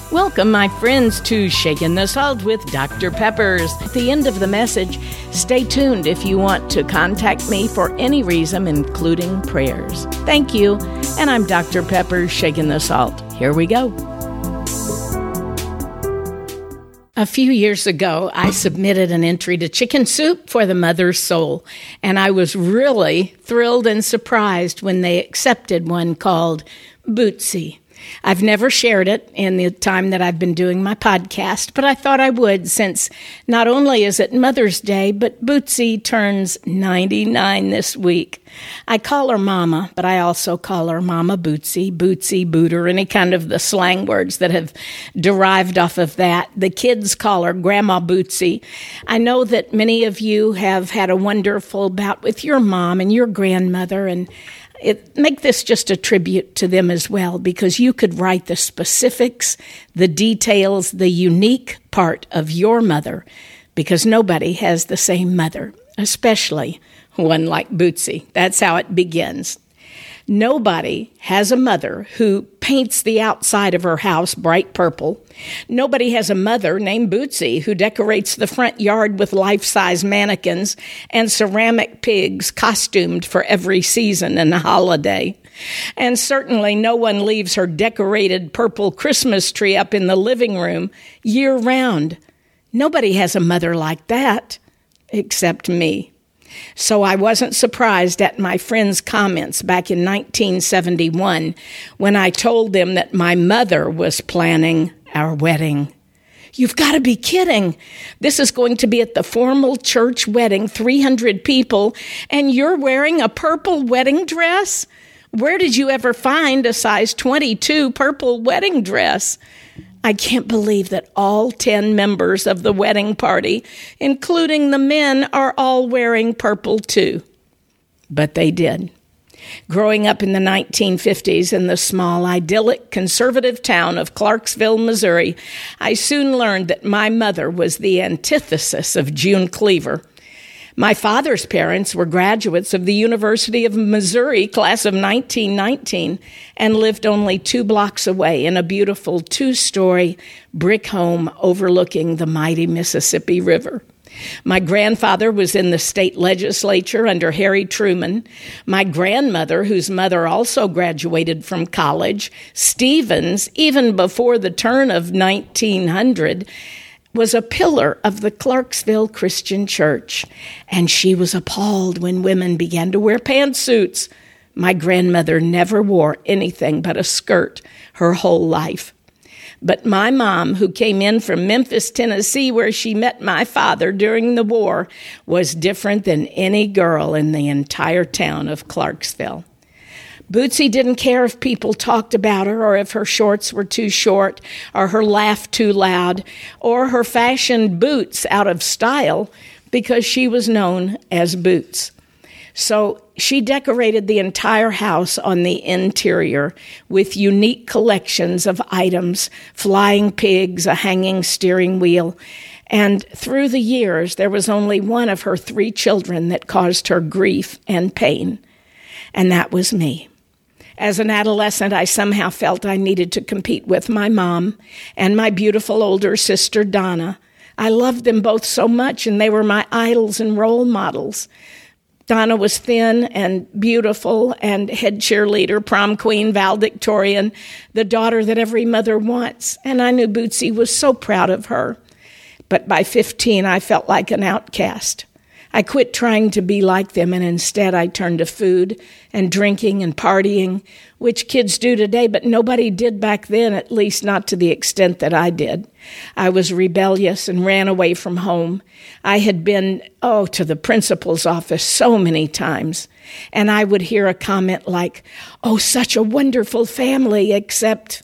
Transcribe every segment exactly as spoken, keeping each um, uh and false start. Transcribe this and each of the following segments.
Welcome, my friends, to Shakin' the Salt with Doctor Peppers. At the end of the message, stay tuned if you want to contact me for any reason, including prayers. Thank you, and I'm Doctor Peppers, Shakin' the Salt. Here we go. A few years ago, I submitted an entry to Chicken Soup for the Mother's Soul, and I was really thrilled and surprised when they accepted one called Bootsy. I've never shared it in the time that I've been doing my podcast, but I thought I would since not only is it Mother's Day, but Bootsy turns ninety-nine this week. I call her Mama, but I also call her Mama Bootsy, Bootsy, Booter, any kind of the slang words that have derived off of that. The kids call her Grandma Bootsy. I know that many of you have had a wonderful bout with your mom and your grandmother, and It, make this just a tribute to them as well, because you could write the specifics, the details, the unique part of your mother, because nobody has the same mother, especially one like Bootsy. That's how it begins. Nobody has a mother who paints the outside of her house bright purple. Nobody has a mother named Bootsy who decorates the front yard with life-size mannequins and ceramic pigs costumed for every season and holiday. And certainly no one leaves her decorated purple Christmas tree up in the living room year-round. Nobody has a mother like that, except me. So I wasn't surprised at my friends' comments back in nineteen seventy-one when I told them that my mother was planning our wedding. You've got to be kidding. This is going to be at the formal church wedding, three hundred people, and you're wearing a purple wedding dress? Where did you ever find a size twenty-two purple wedding dress? I can't believe that all ten members of the wedding party, including the men, are all wearing purple too. But they did. Growing up in the nineteen fifties in the small, idyllic, conservative town of Clarksville, Missouri, I soon learned that my mother was the antithesis of June Cleaver. My father's parents were graduates of the University of Missouri, class of nineteen nineteen, and lived only two blocks away in a beautiful two-story brick home overlooking the mighty Mississippi River. My grandfather was in the state legislature under Harry Truman. My grandmother, whose mother also graduated from college, Stevens, even before the turn of nineteen hundred, was a pillar of the Clarksville Christian Church, and she was appalled when women began to wear pantsuits. My grandmother never wore anything but a skirt her whole life. But my mom, who came in from Memphis, Tennessee, where she met my father during the war, was different than any girl in the entire town of Clarksville. Bootsy didn't care if people talked about her or if her shorts were too short or her laugh too loud or her fashioned boots out of style, because she was known as Boots. So she decorated the entire house on the interior with unique collections of items, flying pigs, a hanging steering wheel. And through the years, there was only one of her three children that caused her grief and pain, and that was me. As an adolescent, I somehow felt I needed to compete with my mom and my beautiful older sister, Donna. I loved them both so much, and they were my idols and role models. Donna was thin and beautiful and head cheerleader, prom queen, valedictorian, the daughter that every mother wants. And I knew Bootsy was so proud of her. But by fifteen, I felt like an outcast. I quit trying to be like them, and instead I turned to food and drinking and partying, which kids do today, but nobody did back then, at least not to the extent that I did. I was rebellious and ran away from home. I had been, oh, to the principal's office so many times, and I would hear a comment like, "Oh, such a wonderful family, except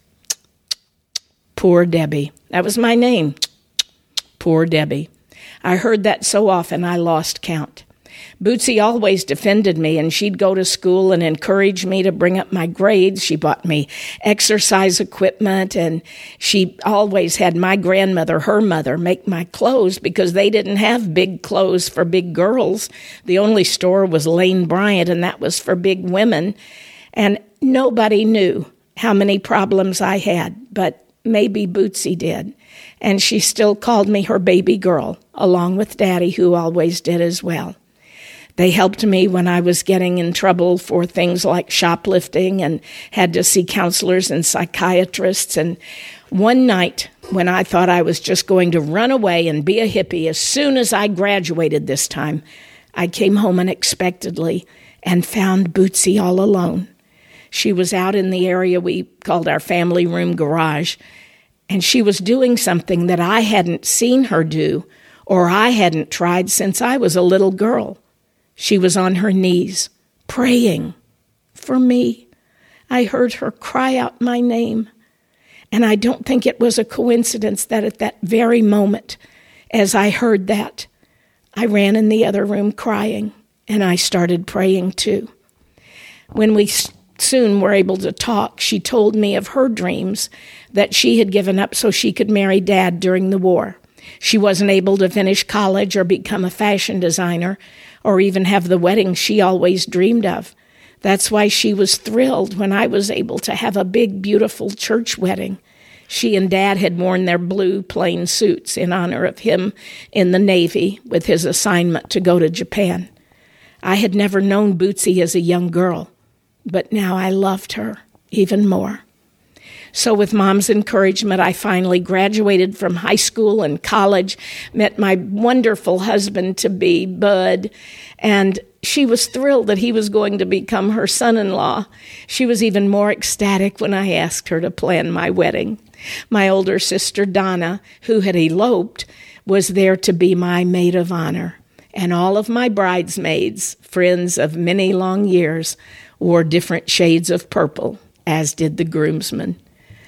poor Debbie." That was my name, Poor Debbie. I heard that so often I lost count. Bootsy always defended me, and she'd go to school and encourage me to bring up my grades. She bought me exercise equipment, and she always had my grandmother, her mother, make my clothes because they didn't have big clothes for big girls. The only store was Lane Bryant, and that was for big women. And nobody knew how many problems I had, but maybe Bootsy did, and she still called me her baby girl, along with Daddy, who always did as well. They helped me when I was getting in trouble for things like shoplifting and had to see counselors and psychiatrists. And one night when I thought I was just going to run away and be a hippie as soon as I graduated this time, I came home unexpectedly and found Bootsy all alone. She was out in the area we called our family room garage, and she was doing something that I hadn't seen her do or I hadn't tried since I was a little girl. She was on her knees, praying for me. I heard her cry out my name, and I don't think it was a coincidence that at that very moment, as I heard that, I ran in the other room crying, and I started praying too. When we soon were able to talk, she told me of her dreams that she had given up so she could marry Dad during the war. She wasn't able to finish college or become a fashion designer or even have the wedding she always dreamed of. That's why she was thrilled when I was able to have a big, beautiful church wedding. She and Dad had worn their blue plain suits in honor of him in the Navy with his assignment to go to Japan. I had never known Bootsy as a young girl, but now I loved her even more. So with Mom's encouragement, I finally graduated from high school and college, met my wonderful husband-to-be, Bud, and she was thrilled that he was going to become her son-in-law. She was even more ecstatic when I asked her to plan my wedding. My older sister, Donna, who had eloped, was there to be my maid of honor. And all of my bridesmaids, friends of many long years, wore different shades of purple, as did the groomsmen.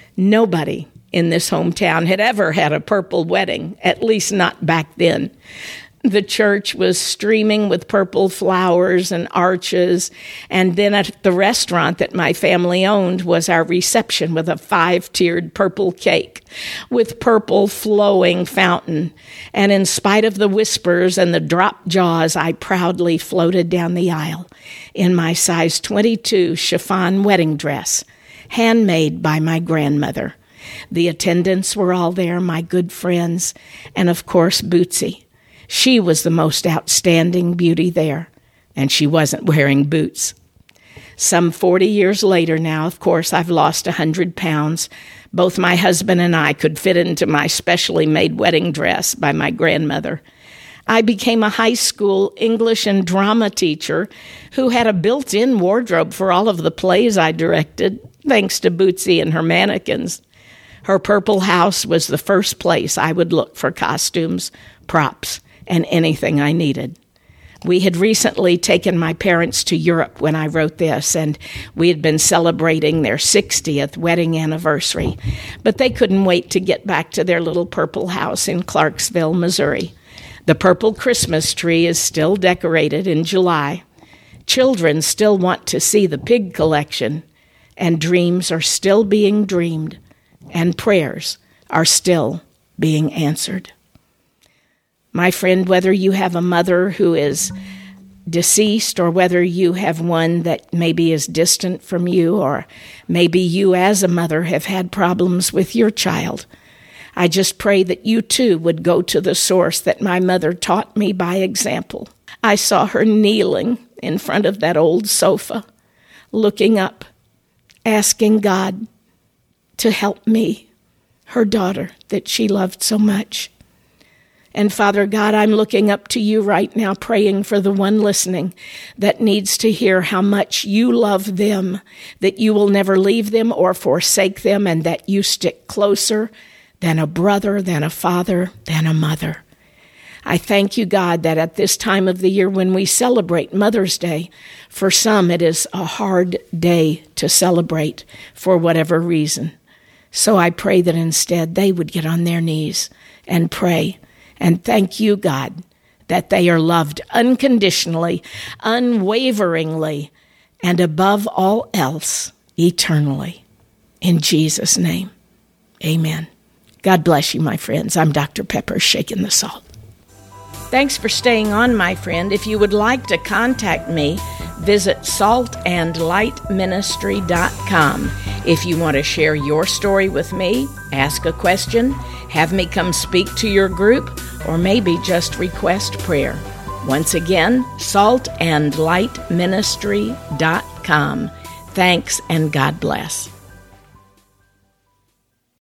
Nobody in this hometown had ever had a purple wedding, at least not back then. The church was streaming with purple flowers and arches, and then at the restaurant that my family owned was our reception with a five-tiered purple cake with purple flowing fountain. And in spite of the whispers and the dropped jaws, I proudly floated down the aisle in my size twenty-two chiffon wedding dress, handmade by my grandmother. The attendants were all there, my good friends, and of course Bootsy. She was the most outstanding beauty there, and she wasn't wearing boots. Some forty years later now, of course, I've lost one hundred pounds. Both my husband and I could fit into my specially made wedding dress by my grandmother. I became a high school English and drama teacher who had a built-in wardrobe for all of the plays I directed, thanks to Bootsy and her mannequins. Her purple house was the first place I would look for costumes, props, and anything I needed. We had recently taken my parents to Europe when I wrote this, and we had been celebrating their sixtieth wedding anniversary, but they couldn't wait to get back to their little purple house in Clarksville, Missouri. The purple Christmas tree is still decorated in July. Children still want to see the pig collection, and dreams are still being dreamed, and prayers are still being answered. My friend, whether you have a mother who is deceased or whether you have one that maybe is distant from you, or maybe you as a mother have had problems with your child, I just pray that you too would go to the source that my mother taught me by example. I saw her kneeling in front of that old sofa, looking up, asking God to help me, her daughter that she loved so much. And Father God, I'm looking up to you right now, praying for the one listening that needs to hear how much you love them, that you will never leave them or forsake them, and that you stick closer than a brother, than a father, than a mother. I thank you, God, that at this time of the year when we celebrate Mother's Day, for some it is a hard day to celebrate for whatever reason. So I pray that instead they would get on their knees and pray. And thank you, God, that they are loved unconditionally, unwaveringly, and above all else, eternally. In Jesus' name, amen. God bless you, my friends. I'm Doctor Pepper, shaking the salt. Thanks for staying on, my friend. If you would like to contact me, visit salt and light ministry dot com. If you want to share your story with me, ask a question, have me come speak to your group, or maybe just request prayer. Once again, salt and light ministry dot com. Thanks and God bless.